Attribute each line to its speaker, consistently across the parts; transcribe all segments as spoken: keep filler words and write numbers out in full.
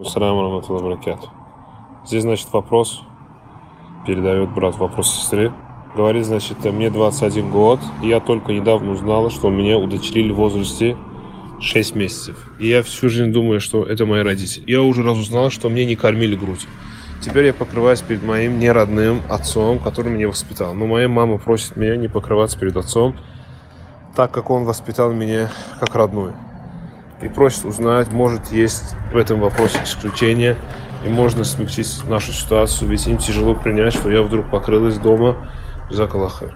Speaker 1: Ассаламу алейкум баракату. Здесь, значит, вопрос. Передает брат вопрос сестре. Говорит, значит, мне двадцать один год, и я только недавно узнала, что меня удочерили в возрасте шесть месяцев. И я всю жизнь думаю, что это мои родители. Я уже раз узнала, что мне не кормили грудь. Теперь я покрываюсь перед моим неродным отцом, который меня воспитал. Но моя мама просит меня не покрываться перед отцом, так как он воспитал меня как родную. И просит узнать, может, есть в этом вопросе исключение, и можно смягчить нашу ситуацию, ведь им тяжело принять, что я вдруг покрылась дома. Джазакаллах хайр.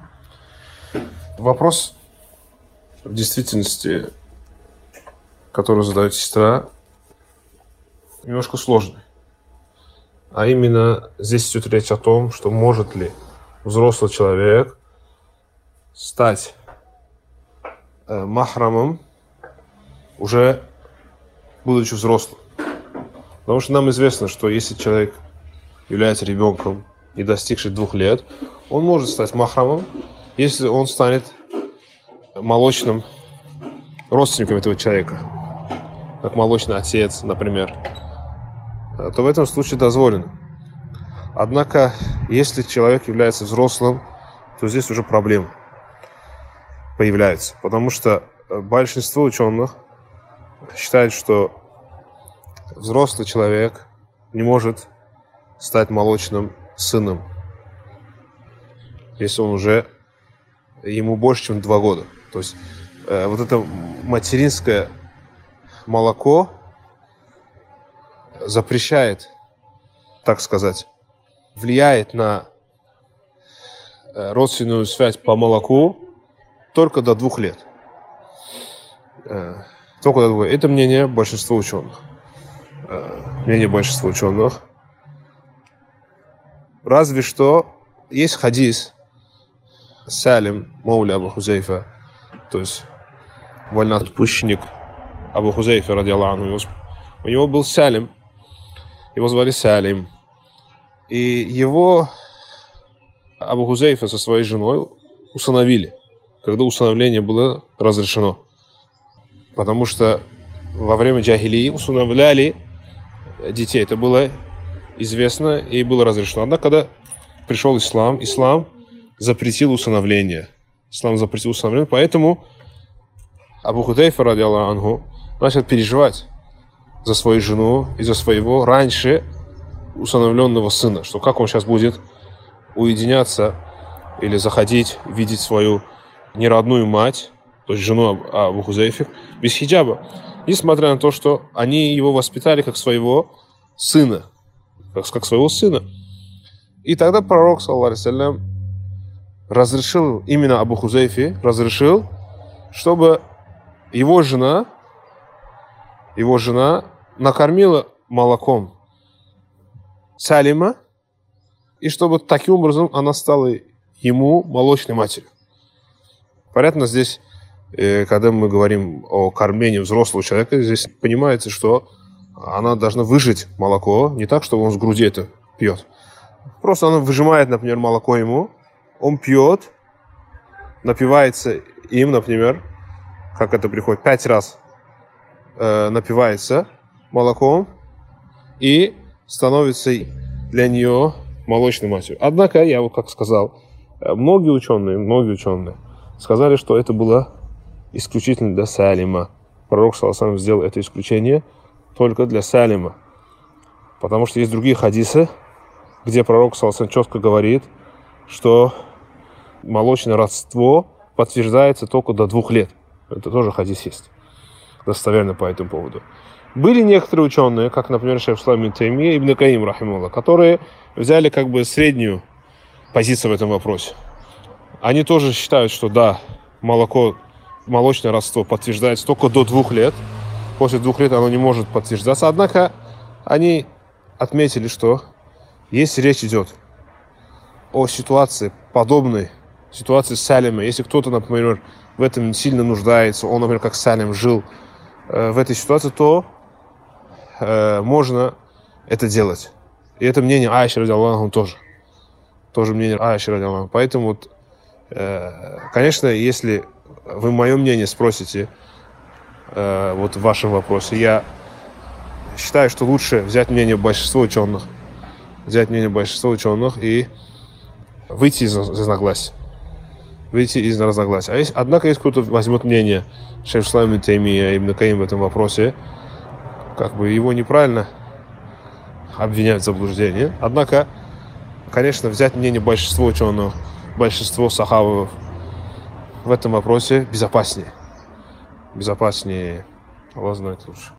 Speaker 1: Вопрос в действительности, который задает сестра, немножко сложный. А именно, здесь идет речь о том, что может ли взрослый человек стать э, махрамом, уже будучи взрослым. Потому что нам известно, что если человек является ребенком, не достигший двух лет, он может стать махрамом, если он станет молочным родственником этого человека, как молочный отец, например, то в этом случае дозволено. Однако, если человек является взрослым, то здесь уже проблемы появляются, потому что большинство ученых считает, что взрослый человек не может стать молочным сыном, если он уже ему больше, чем два года. То есть э, вот это материнское молоко запрещает, так сказать, влияет на э, родственную связь по молоку только до двух лет. Э, Только до двух лет. Это мнение большинства ученых. Мнение большинства ученых. Разве что есть хадис Салим Мауля Абу Хузейфа, то есть вольноотпущенник Абу Хузейфа, ради Аллаху анху. У него был Салим, его звали Салим. И его Абу Хузейфа со своей женой усыновили, когда усыновление было разрешено. Потому что во время джахилии усыновляли детей. Это было известно и было разрешено. Однако, когда пришел ислам, ислам запретил усыновление. Ислам запретил усыновление, поэтому Абу Хузейфа, ради Аллаху анху, начал переживать за свою жену и за своего раньше усыновленного сына, что как он сейчас будет уединяться или заходить, видеть свою неродную мать, то есть жену Абу Хузейфи, без хиджаба. Несмотря на то, что они его воспитали как своего сына. Как, как своего сына. И тогда пророк, саллаллаху алейхи ва саллям, разрешил, именно Абу Хузейфи, разрешил, чтобы его жена, его жена накормила молоком Салима, и чтобы таким образом она стала ему молочной матерью. Понятно, здесь, когда мы говорим о кормлении взрослого человека, здесь понимается, что она должна выжать молоко, не так, что он с груди это пьет. Просто она выжимает, например, молоко ему, он пьет, напивается им, например, как это приходит, пять раз э, напивается молоком и становится для нее молочной матерью. Однако, я вот как сказал, многие ученые, многие ученые сказали, что это было исключительно для Салима. Пророк, саллаллаху алейхи ва саллям, сделал это исключение только для Салима. Потому что есть другие хадисы, где пророк, саллаллаху алейхи ва саллям, четко говорит, что молочное родство подтверждается только до двух лет. Это тоже хадис есть. Достоверно по этому поводу. Были некоторые ученые, как, например, шейх ислам ибн Таймия и Ибн Каим, рахимахуллах, которые взяли как бы среднюю позицию в этом вопросе. Они тоже считают, что да, молоко, молочное родство подтверждается только до двух лет. После двух лет оно не может подтверждаться. Однако они отметили, что если речь идет о ситуации подобной ситуации Салима, если кто-то, например, в этом сильно нуждается, он, например, как Салим жил э, в этой ситуации, то э, можно это делать. И это мнение Аиши, ради Аллаху, тоже. Тоже мнение Аиши, ради Аллаху. Поэтому, вот, э, конечно, если вы мое мнение спросите, э, вот в вашем вопросе, я считаю, что лучше взять мнение большинства ученых, взять мнение большинства ученых и выйти из разногласий. Выйти из разногласий. А есть, однако, если кто-то возьмет мнение шейх ислам ибн Таймия и Ибн Каим в этом вопросе, как бы его неправильно обвиняют в заблуждении. Однако, конечно, взять мнение большинства ученых, большинство сахабов в этом вопросе безопаснее. Безопаснее. Аллах знает лучше.